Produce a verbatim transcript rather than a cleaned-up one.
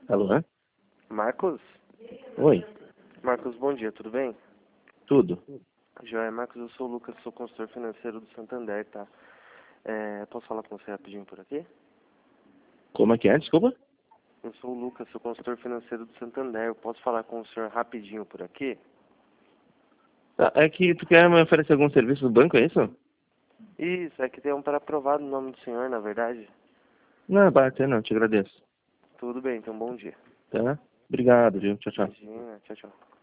Alô? Marcos? Oi, Marcos, bom dia, tudo bem? tudo. Joia, Marcos, eu sou o Lucas, sou consultor financeiro do Santander, tá? É, posso falar com você rapidinho por aqui? Como é que é? Desculpa? Eu sou o Lucas, sou consultor financeiro do Santander, eu posso falar com o senhor rapidinho por aqui? Tá, é que tu quer me oferecer algum serviço do banco, é isso? Isso, é que tem um para aprovado no nome do senhor, na verdade. Não, bate, não, te agradeço. Tudo bem, então bom dia. Tá? Obrigado, viu? Tchau, tchau. Imagina, tchau, tchau.